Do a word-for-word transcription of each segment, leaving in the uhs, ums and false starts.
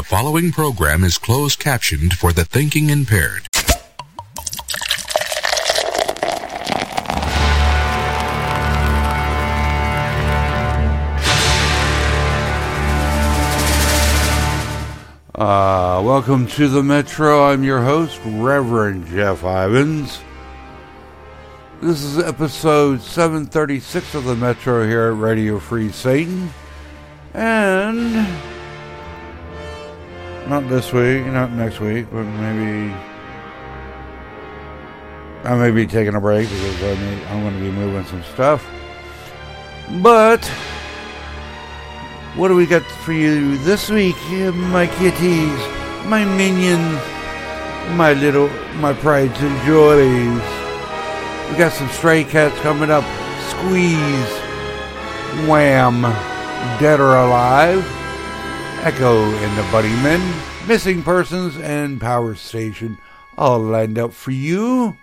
following program is closed captioned for the thinking impaired. Uh, welcome to the Metro. I'm your host, Reverend Jeff Ivins. This is episode seven thirty-six of the Metro here at Radio Free Satan. And not this week, not next week, but maybe I may be taking a break because I may, I'm going to be moving some stuff. But what do we got for you this week, my kitties, my minions, my little, my prides and joys? We got some Stray Cats coming up. Squeeze, Wham, Dead or Alive, Echo and the Bunnymen, Missing Persons, and Power Station all lined up for you.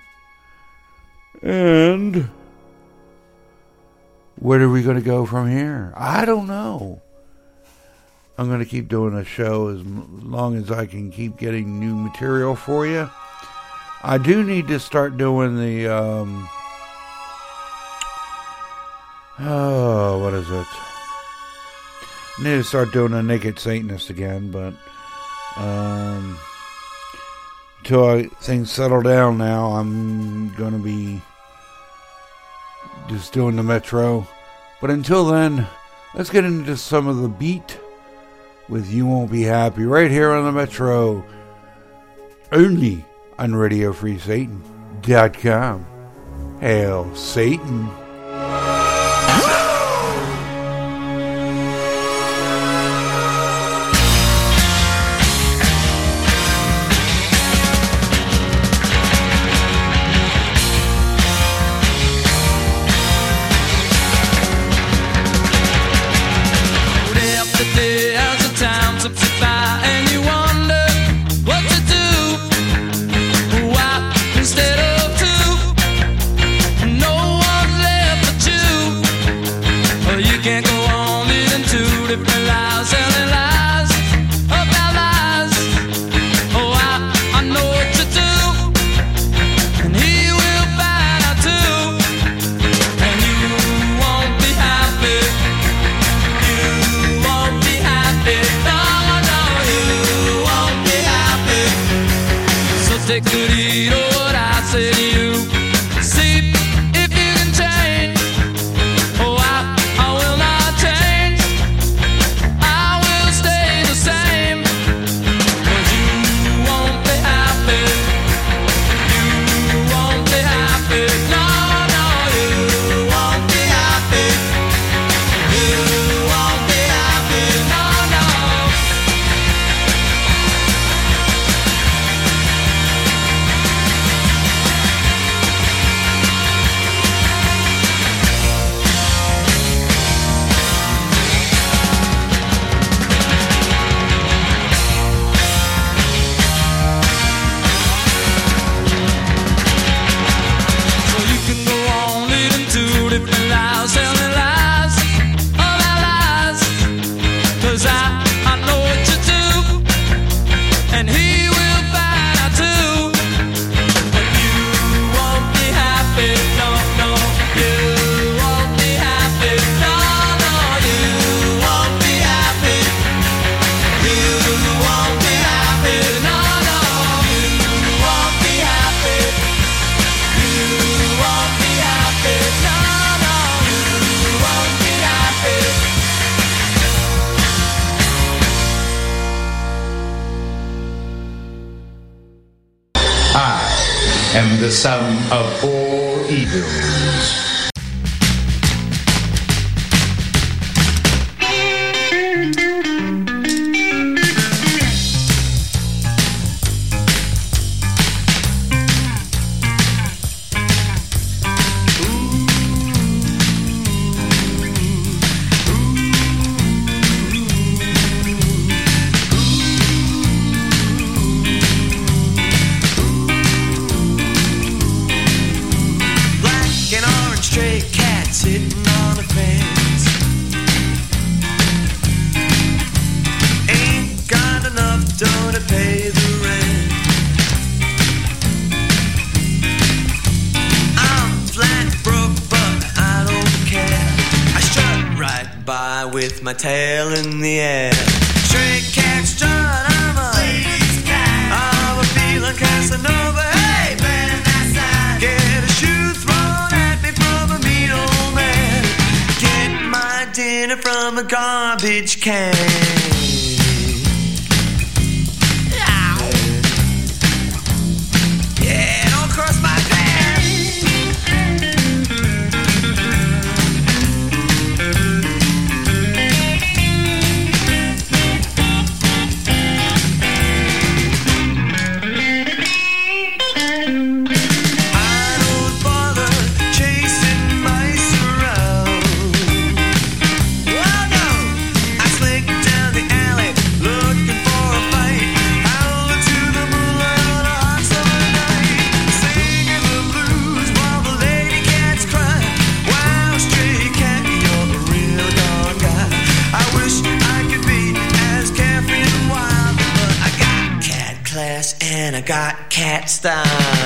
And where are we going to go from here? I don't know. I'm going to keep doing a show as long as I can keep getting new material for you. I do need to start doing the, um, oh, what is it? I need to start doing a Naked Satanist again, but, um, until I, things settle down now, I'm going to be just doing the Metro. But until then, let's get into some of the beat with You Won't Be Happy right here on the Metro, only on Radio Free Satan dot com. Hail Satan. The sum of all evils. Black and orange door to pay the rent. I'm flat broke, but I don't care. I strut right by with my tail in the air. Stray cat strut, I'm a lady's cat. I'm a feeling Casanova. Hey, man, that's that. Get a shoe thrown at me from a mean old man. Get my dinner from a garbage can. Yeah, don't cross my path. And I got cat style.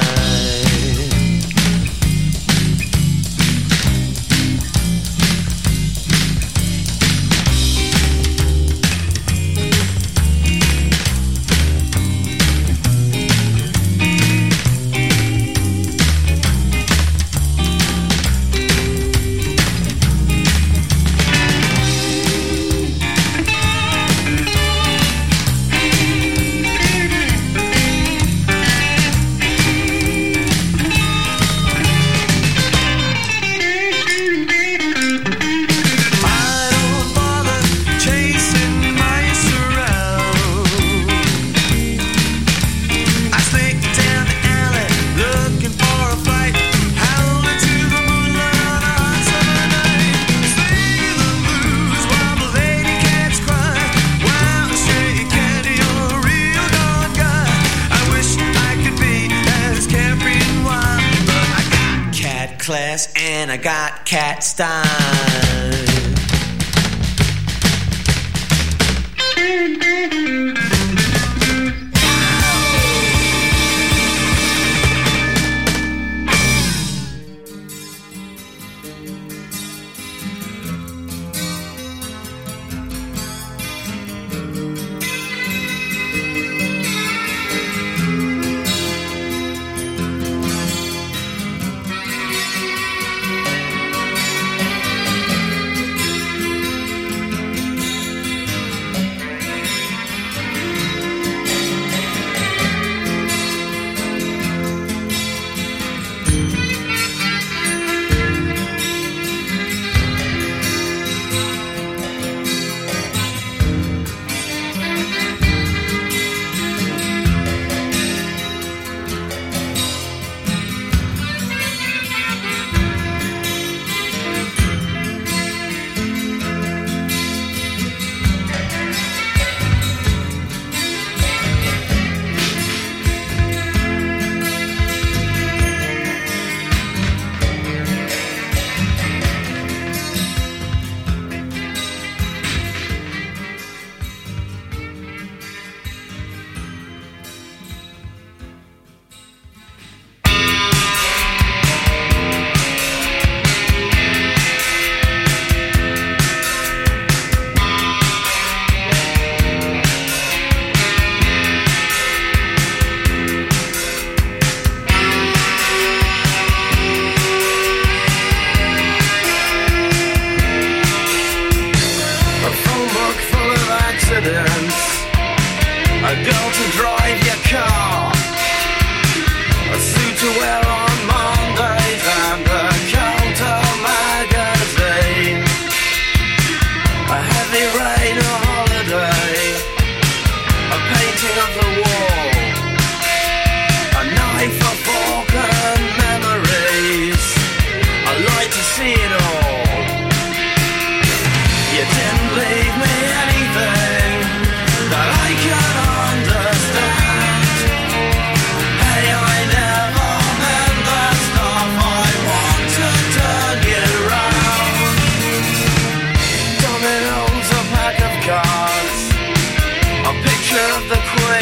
Class and I got cat style. Of the queen.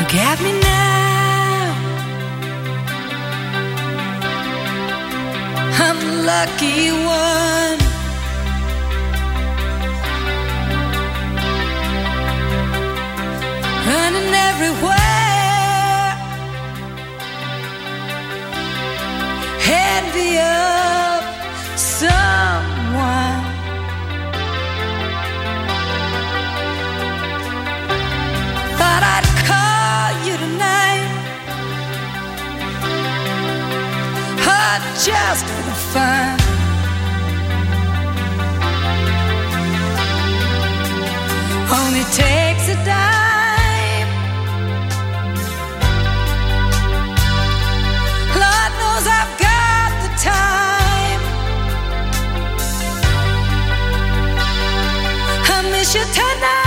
Look at me now, I'm the lucky one. Running everywhere, envy of someone. Thought I'd call you tonight, oh, just for the fun. Only takes a dime, Lord knows I've got the time. I miss you tonight.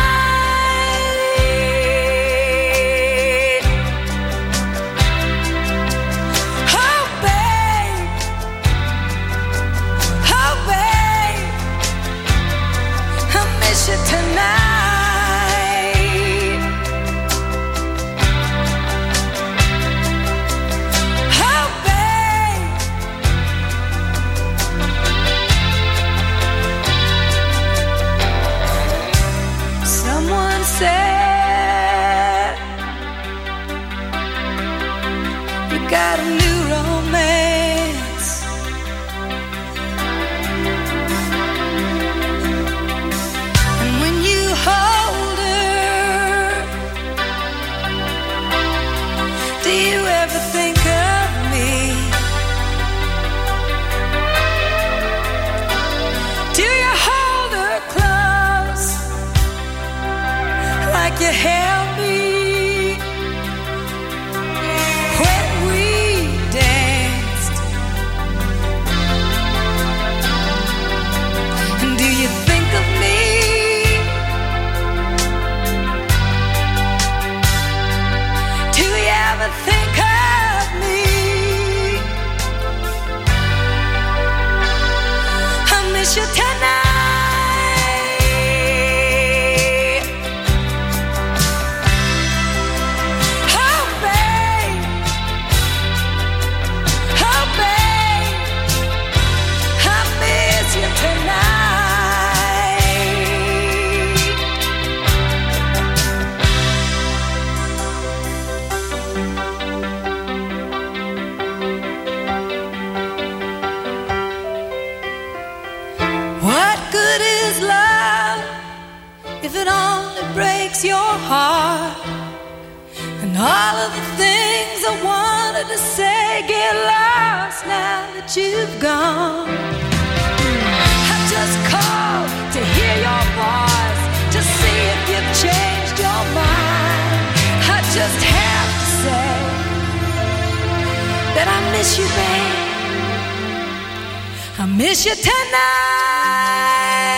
Tonight, oh babe, someone said you got a new romance. Hold her. Do you ever think of me? Do you hold her close like you held me when we danced? And do you think of me? Think of me. I miss you tonight. Oh babe, oh babe, I miss you tonight. If it only breaks your heart, and all of the things I wanted to say get lost now that you've gone. I just called to hear your voice, to see if you've changed your mind. I just have to say that I miss you, babe. I miss you tonight.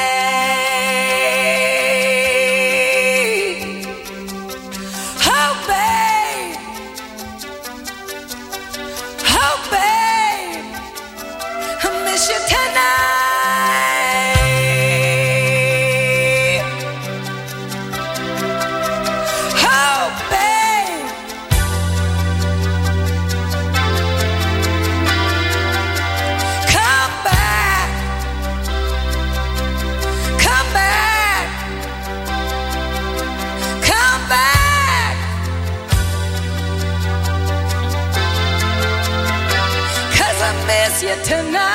You tonight.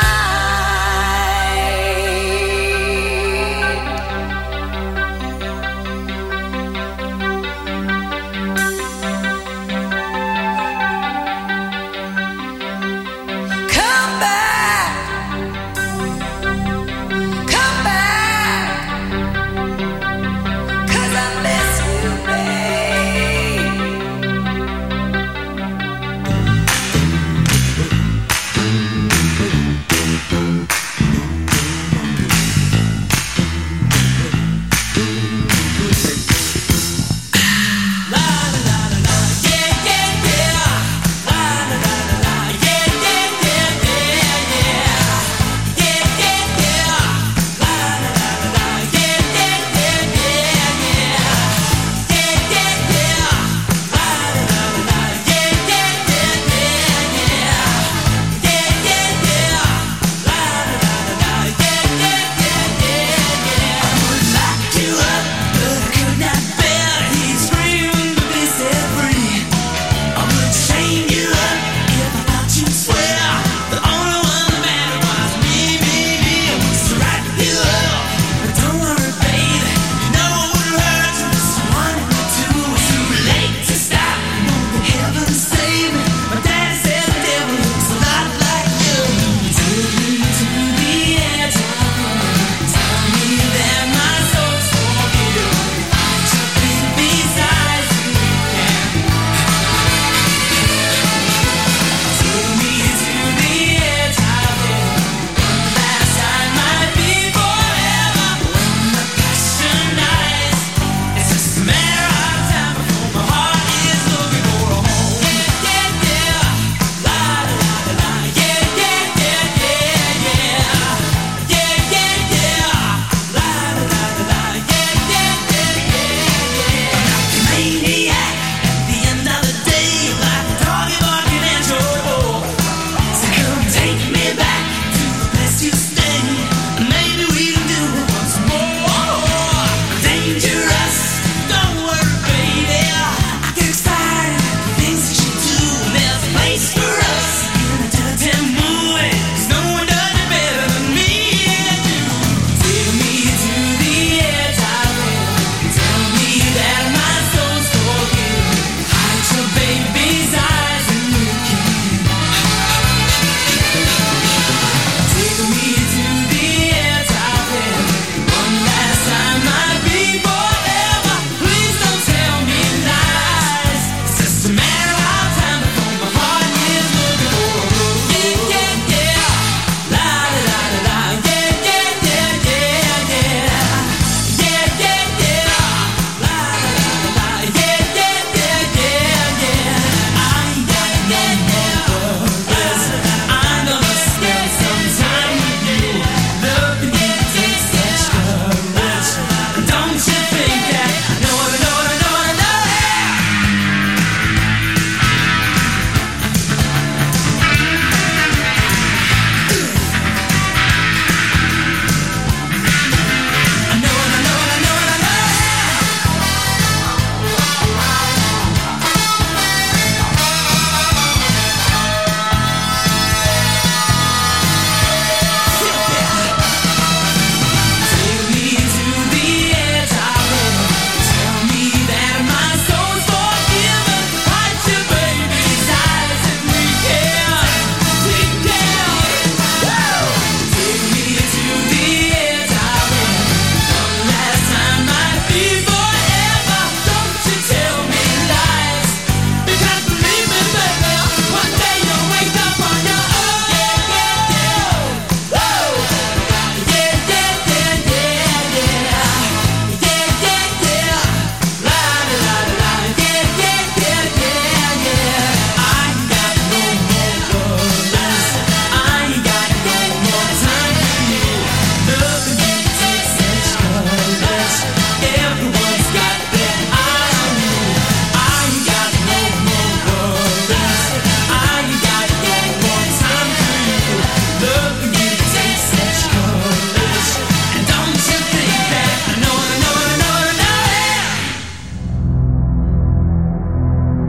Come back, come back, 'cause I miss you, babe.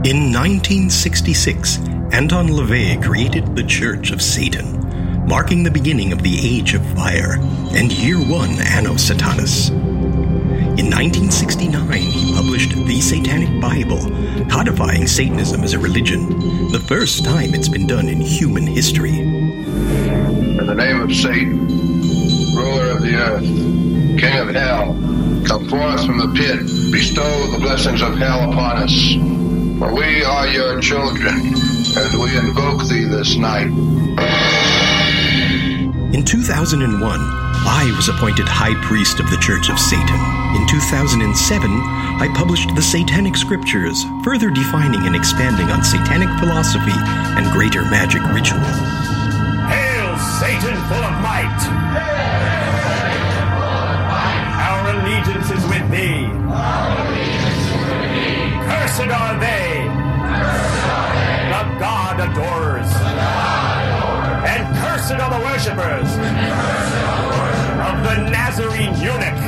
In nineteen sixty-six, Anton LaVey created the Church of Satan, marking the beginning of the Age of Fire and Year One Anno Satanas. In nineteen sixty-nine, he published The Satanic Bible, codifying Satanism as a religion, the first time it's been done in human history. In the name of Satan, ruler of the earth, king of hell, come forth from the pit, bestow the blessings of hell upon us. For we are your children, and we invoke thee this night. In two thousand one, I was appointed High Priest of the Church of Satan. In two thousand seven, I published the Satanic Scriptures, further defining and expanding on satanic philosophy and greater magic ritual. Hail, Satan full of might! Our allegiance is with thee. Cursed are they. The God adorers. And cursed are the worshippers of the Nazarene eunuch.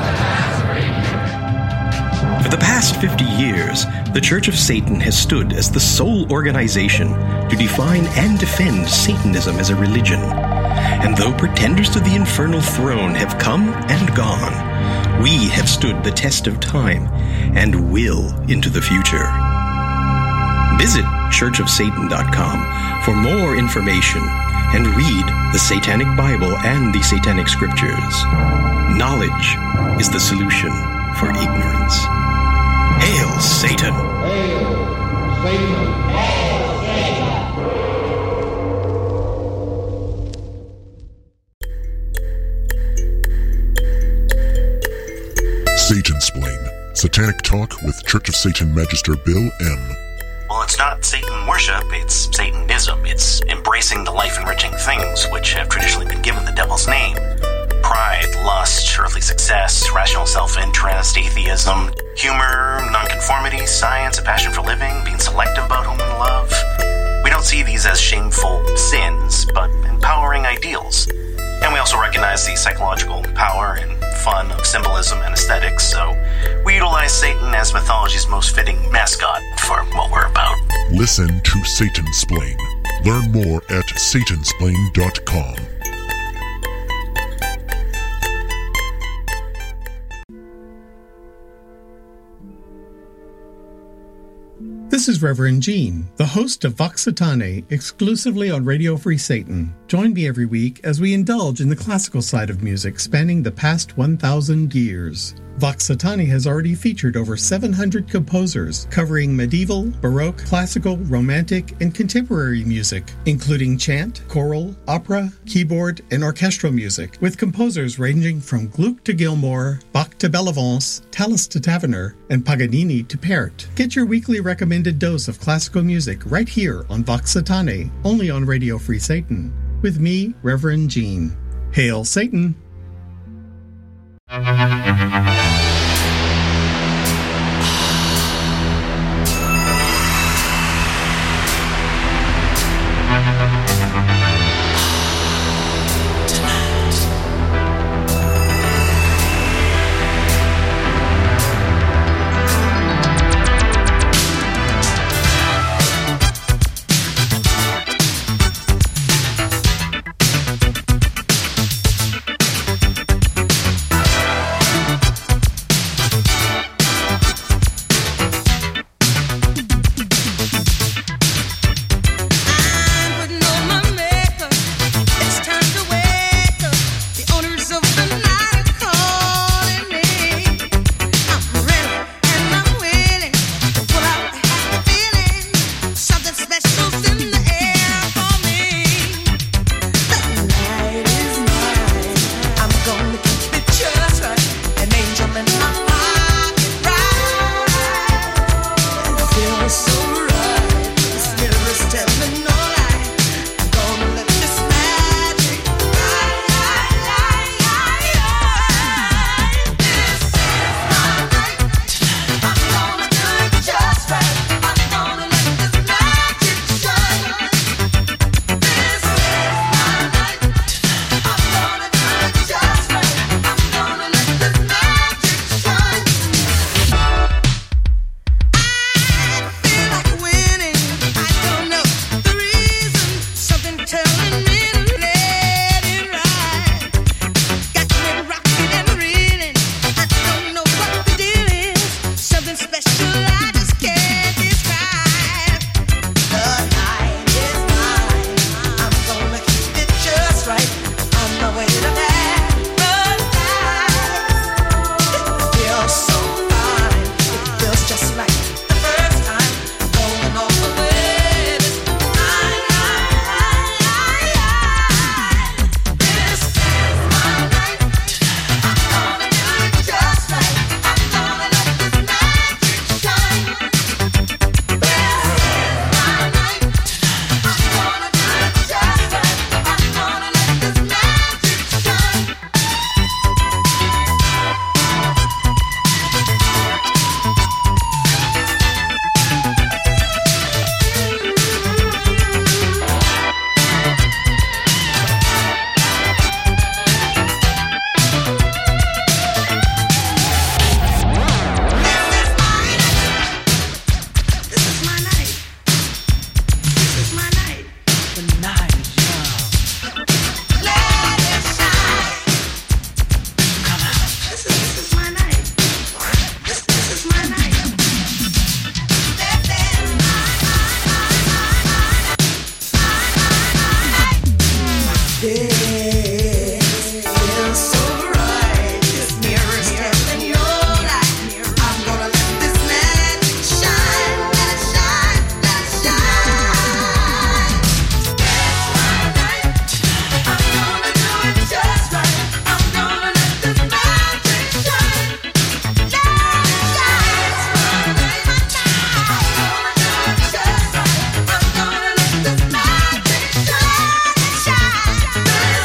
For the past fifty years, the Church of Satan has stood as the sole organization to define and defend Satanism as a religion. And though pretenders to the infernal throne have come and gone, we have stood the test of time and will into the future. Visit church of satan dot com for more information and read the Satanic Bible and the Satanic Scriptures. Knowledge is the solution for ignorance. Hail, Satan! Hail, Satan! Hail, Satansplain, Satanic Talk with Church of Satan Magister Bill M. Well, it's not Satan worship, it's Satanism. It's embracing the life-enriching things which have traditionally been given the devil's name. Pride, lust, earthly success, rational self-interest, atheism, humor, nonconformity, science, a passion for living, being selective about whom we love. We don't see these as shameful sins, but empowering ideals. And we also recognize the psychological power and fun of symbolism and aesthetics, so we utilize Satan as mythology's most fitting mascot for what we're about. Listen to Satansplain. Learn more at satansplain dot com. This is Reverend Gene, the host of Vox Satanae, exclusively on Radio Free Satan. Join me every week as we indulge in the classical side of music spanning the past one thousand years. Vox Satanae has already featured over seven hundred composers covering medieval, baroque, classical, romantic, and contemporary music, including chant, choral, opera, keyboard, and orchestral music, with composers ranging from Gluck to Gilmour, Bach to Bellavance, Tallis to Taverner, and Paganini to Pärt. Get your weekly recommended dose of classical music right here on Vox Satanae, only on Radio Free Satan, with me, Reverend Gene. Hail Satan! Shine.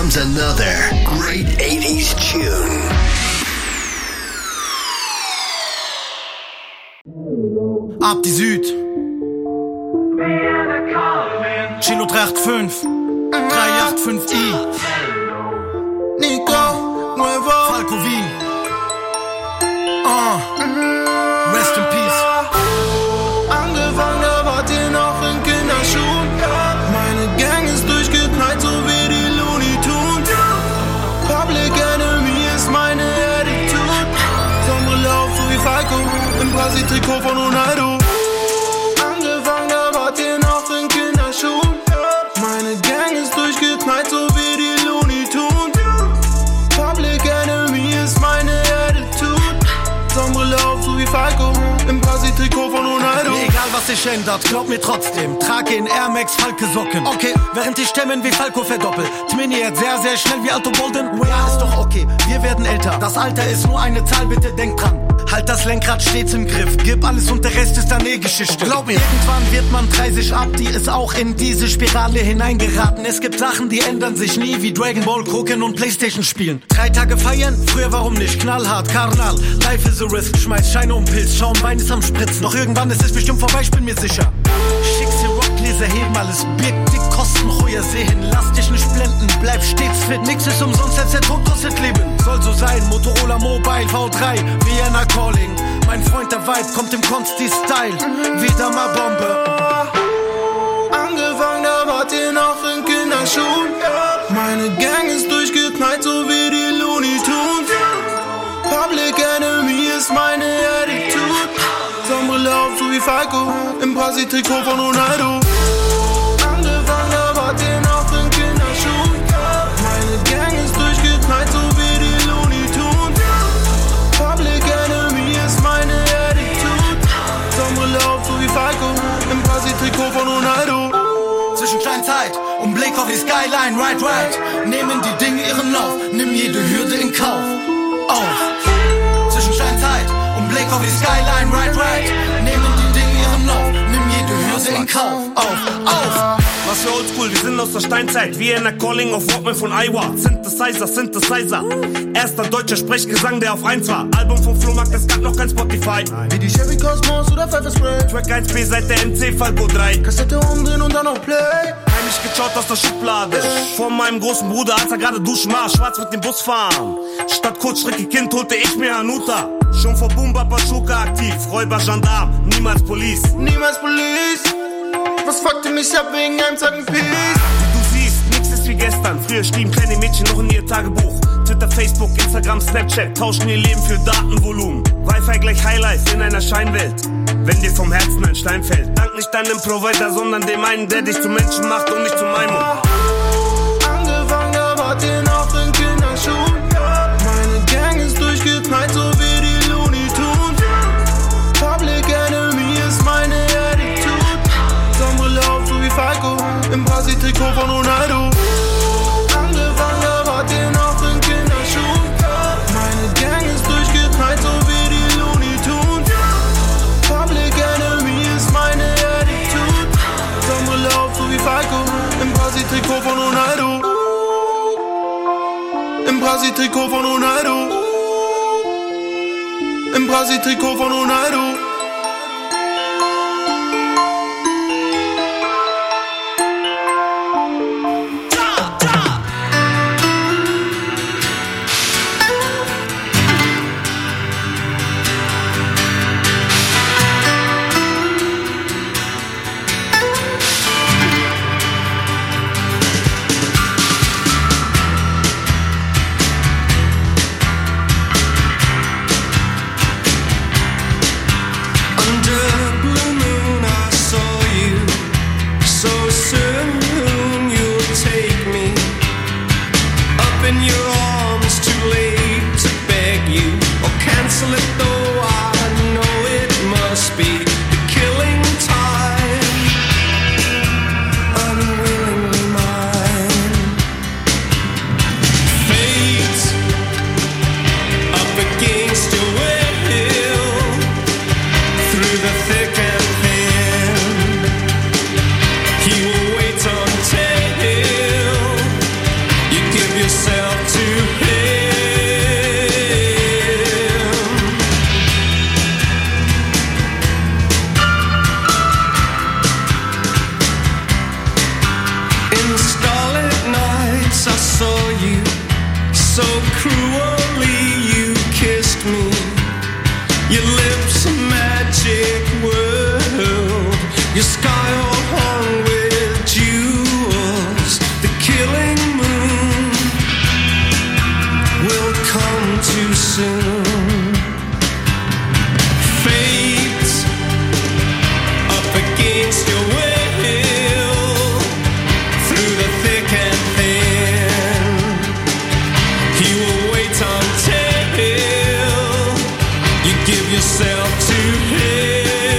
comes another great eighties tune. Ab die Süd. Chilo drei acht fünf. drei acht fünf I. Nico, Nuevo. Falco Wien. Uh. Rest in Peace. Angefangen, da wart ihr noch in Kinderschuhen. Meine Gang ist durchgeknallt, so wie die Looney Tunes. Public Enemy ist meine Attitude. Sonnenbrille auf, so wie Falco. Im Brasil-Trikot von Ronaldo. Angefangen, da wart ihr noch in Kinderschuhen. Meine Gang ist durchgeknallt, so wie die Looney Tunes. Public Enemy ist meine Attitude. Sonnenbrille auf, so wie Falco. Im Brasil-Trikot von Ronaldo. Egal was sich ändert, glaub mir trotzdem. Trage in Air Max Falke Socken. Okay, während die Stimmen wie Falco verdoppelt. Tminiert sehr, sehr schnell wie Alto Bolden. Ja, ist doch okay, wir werden älter. Das Alter ist nur eine Zahl, bitte denk dran. Halt das Lenkrad stets im Griff. Gib alles und der Rest ist dann eh Geschichte. Glaub mir, irgendwann wird man dreißig ab. Die ist auch in diese Spirale hineingeraten. Es gibt Sachen, die ändern sich nie. Wie Dragon Ball gucken und Playstation spielen. Drei Tage feiern? Früher warum nicht? Knallhart, Karnal. Life is a risk. Schmeiß Scheine um Pilz. Schauen, Wein ist am Spritzen. Doch irgendwann ist es bestimmt vorbei, ich bin mir sicher. Schickse Rockgläser heben alles. Birgt die Kosten, ruhiger sehen. Lass dich nicht blenden, bleib stets fit. Nix ist umsonst, als der Tod kostet Leben. Soll so sein, Motorola Mobile V drei, Vienna Calling. Mein Freund, der Vibe kommt im Consti-Style. Wieder mal Bombe. Angefangen, da wart ihr noch in Kinderschuhen. Meine Gang ist durchgeknallt, so wie die Looney Tunes. Public Enemy ist meine Attitude. Sonnenbrille auf, so wie Falco. Im Brasil-Trikot von Ronaldo. Angefangen, da wart ihr noch in Kinderschuhen. Meine Gang ist durchgeknallt, so wie die Looney Tunes. Public Enemy ist meine Attitude. Sonnenbrille auf, so wie Falco. Im Brasil-Trikot von Ronaldo. Zwischensteinzeit und Blick auf die Skyline, right, right. Nehmen die Dinge ihren Lauf, nimm jede Hürde in Kauf. Auf. Zwischensteinzeit und Blick auf die Skyline, right, right. Nehmen die Dinge ihren Lauf, nimm jede Hürde in Kauf. Auf, auf. Was für Oldschool, wir sind aus der Steinzeit. Vienna Calling auf Walkman von Iowa. Synthesizer, Synthesizer. Erster deutscher Sprechgesang, der auf eins war. Album vom Flohmarkt, es gab noch kein Spotify. Wie die Chevy Cosmos oder Pfeffer Spray. Track eins B seit der M C Falco drei. Kassette umdrehen und dann noch Play. Heimlich geschaut aus der Schublade. Vor meinem großen Bruder, als er gerade duschen war. Schwarz mit dem Bus fahren. Statt kurzstreckig Kind holte ich mir Hanuta. Schon vor Boom Bap Schuka aktiv. Räuber, Gendarm, niemals Police. Niemals Police. Was fuckte mich ab wegen einem Zacken Peace? Wie du siehst, nix ist wie gestern. Früher schrieben kleine Mädchen noch in ihr Tagebuch. Twitter, Facebook, Instagram, Snapchat tauschen ihr Leben für Datenvolumen. Wi-Fi gleich Highlife in einer Scheinwelt. Wenn dir vom Herzen ein Stein fällt, dank nicht deinem Provider, sondern dem einen, der dich zum Menschen macht und nicht zum Maimon. Angefangen, da wart ihr noch in Kinderschuhen. Meine Gang ist durchgeknallt, so wie die Looney Tunes. Public Enemy ist meine Attitude. Sonnenbrille auf, so wie Falco. Im Brasil-Trikot von Ronaldo. Angefangen, da wart ihr noch in Kinderschuhen. Meine Gang ist durchgeknallt, so wie die Looney Tunes. Public Enemy ist meine Attitude. Sonnenbrille auf, so wie Falco. Im Brasil-Trikot von Ronaldo. Im Brasil-Trikot von Ronaldo. Im Brasil-Trikot von Ronaldo. So cruelly you kissed me. Your lips a magic world. Your sky all hung with jewels. The killing moon will come too soon. Fate up against your will. Through the thick and thin, he will wait until you give yourself to him.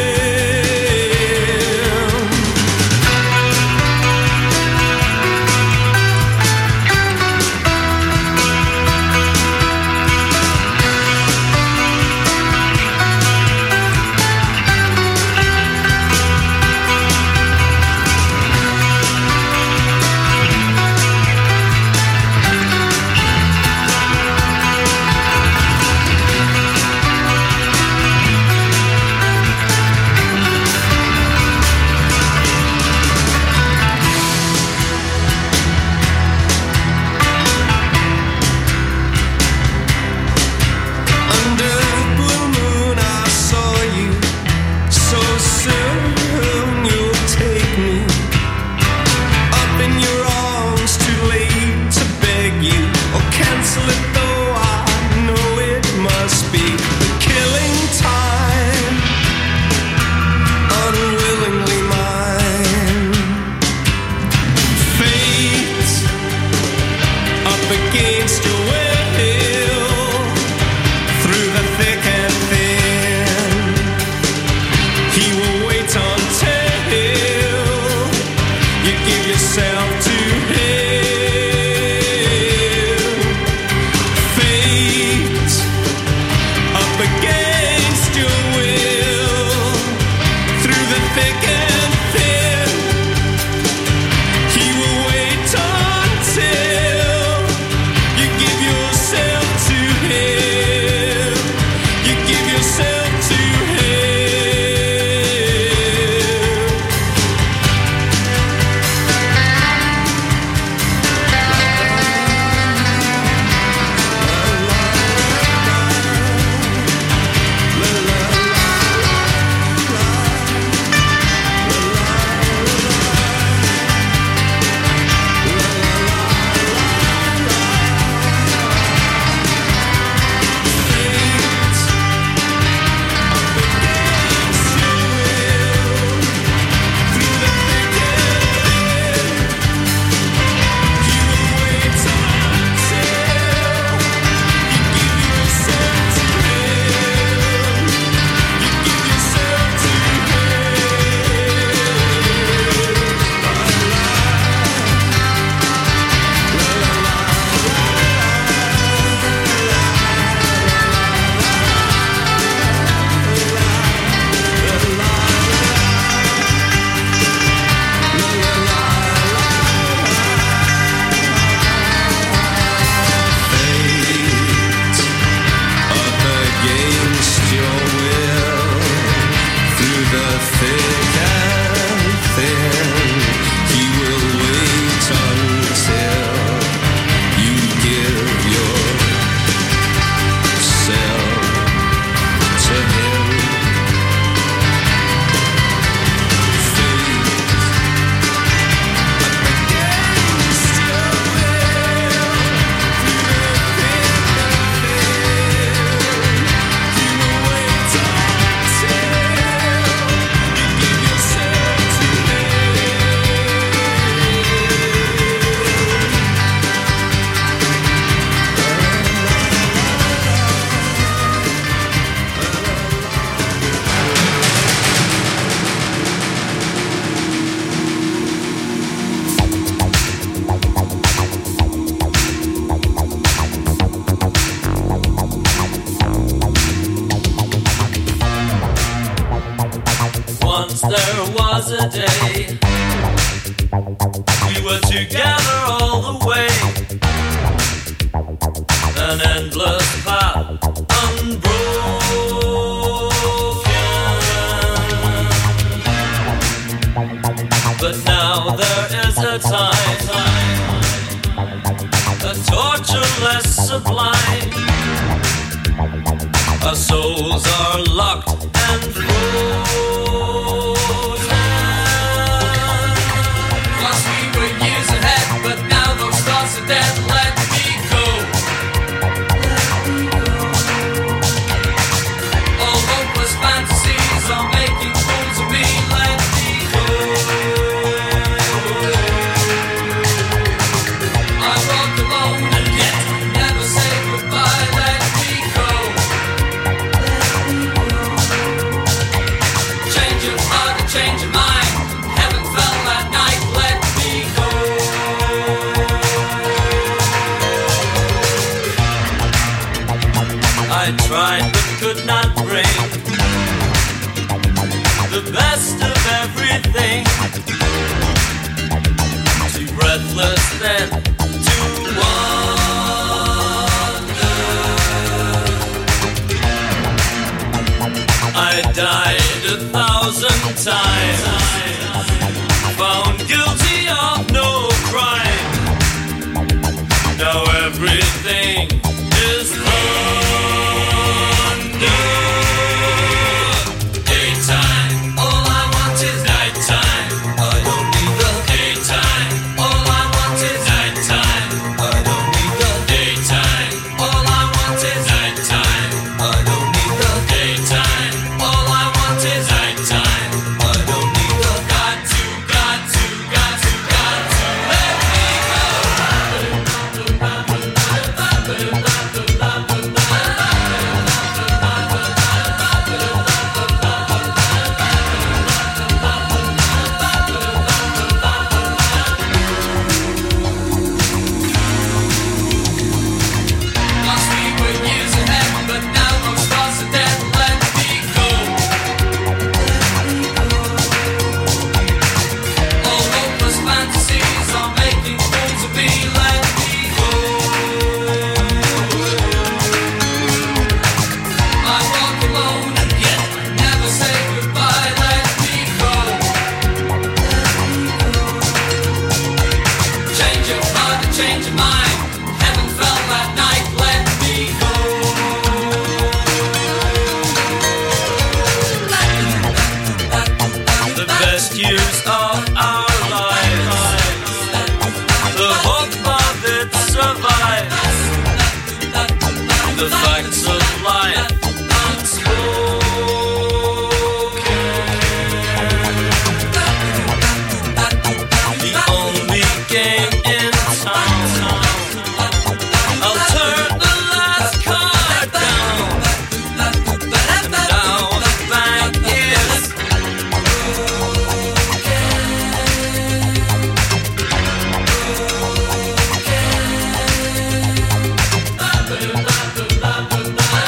there was a day we were together all the way, an endless path unbroken. But now there is a time, a tortureless sublime. Our souls are locked and frozen. Once we were years ahead, but now those thoughts are dead. Let me go. All hopeless fantasies are making fools of me. Let me go. I walk alone and yet never say goodbye. Let me go. Change your heart and change your mind. Heaven fell that night. Let me go. I tried but could not bring the best of everything. Too breathless then to wonder. I died a thousand times, found guilty of no crime. Now everything is thunder. Daytime, all I want is nighttime. I don't need the daytime. All I want is nighttime. I don't need the daytime. All I want is nighttime. I don't need the daytime. All I want is nighttime. I don't need the got to, got to, got to, got to let me go. Once we were years ahead, but now those thoughts are dead. Let me go. All hopeless fantasies are making fools of me. Let me go. I walk alone and yet never say goodbye. Let me go. Change your heart and change your mind. Heaven fell that night. Let me go. The best years of our lives, the hope of it survives, the facts of life unspoken, the only game in town. I'll turn the last card down, and now the bank is broken.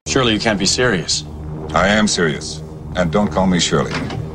Surely you can't be serious. I am serious. And don't call me Shirley.